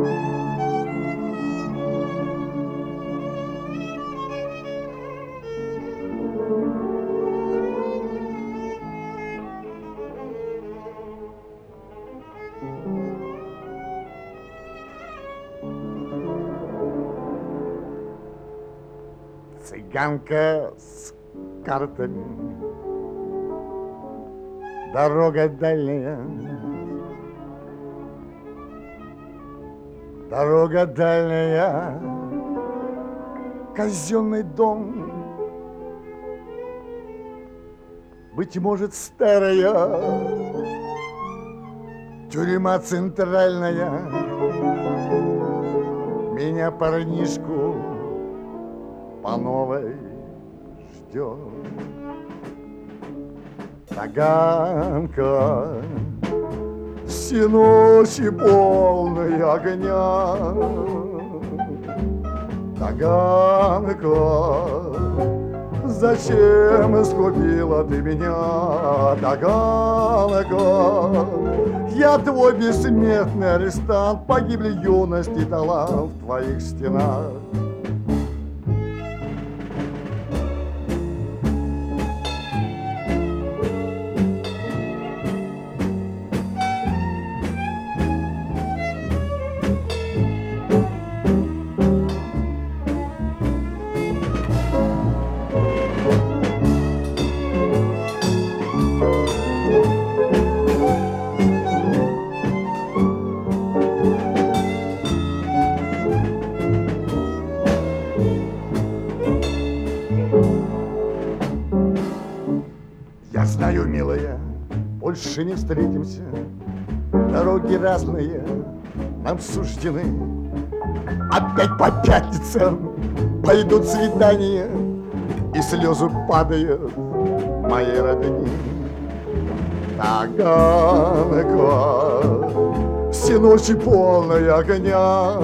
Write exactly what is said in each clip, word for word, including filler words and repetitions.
Цыганка с картами, дорога дальняя, дорога дальняя, казенный дом, быть может, старая тюрьма центральная, меня, парнишку, по новой ждет. Таганка, все ночи полные огня. Таганка, зачем искупила ты меня? Таганка, я твой бессмертный арестант, погибли юность и талант в твоих стенах. Я знаю, милая, больше не встретимся. Дороги разные нам суждены. Опять по пятницам пойдут свидания, и слезы падают моей родни. Таганка, все ночи полные огня.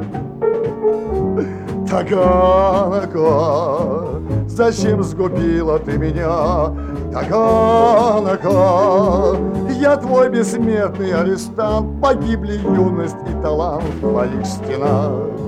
Таганка, зачем сгубила ты меня? Таганка, я твой бессмертный арестант, погибли юность и талант в твоих стенах.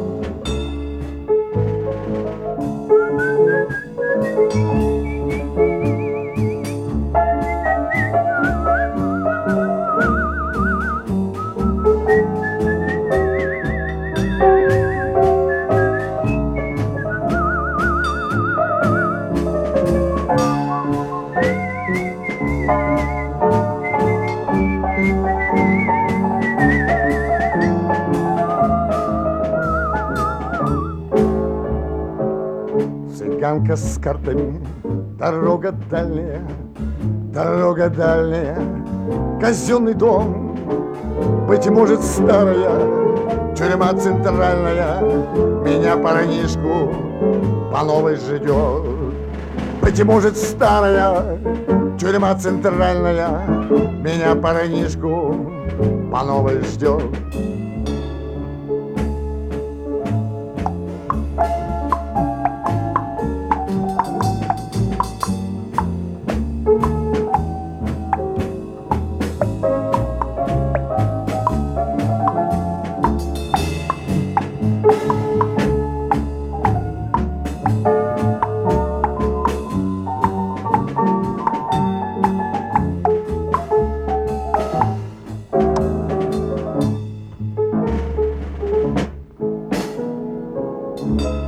Цыганка с картами, дорога дальняя, дорога дальняя, казенный дом, быть может, старая тюрьма центральная, меня, парнишку, по новой ждет. Быть может, старая тюрьма центральная, меня, парнишку, по новой ждет. Thank you.